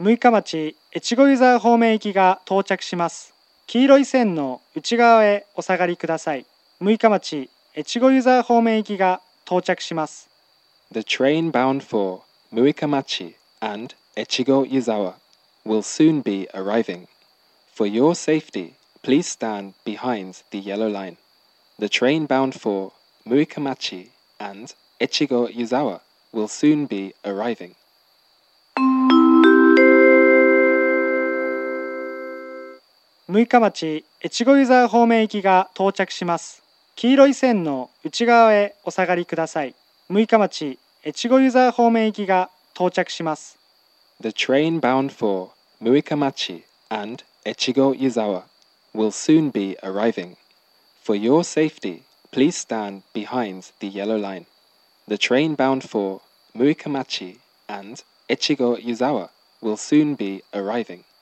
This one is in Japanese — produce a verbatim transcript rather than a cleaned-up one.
六日町越後湯沢方面行きが到着します。黄色い線の内側へお下がりください。六日町越後湯沢方面行きが到着します。 The train bound for Muikamachi and Echigo Yuzawa will soon be arriving. For your safety, please stand behind the yellow line. The train bound for Muikamachi and Echigo Yuzawa will soon be arriving. 六日町越後湯沢方面行きが到着します。黄色い線の内側へお下がりください。六日町越後湯沢方面行きが到着します。 The train bound for Muikamachi and Echigo Yuzawa will soon be arriving. For your safety, please stand behind the yellow line. The train bound for Muikamachi and Echigo Yuzawa will soon be arriving.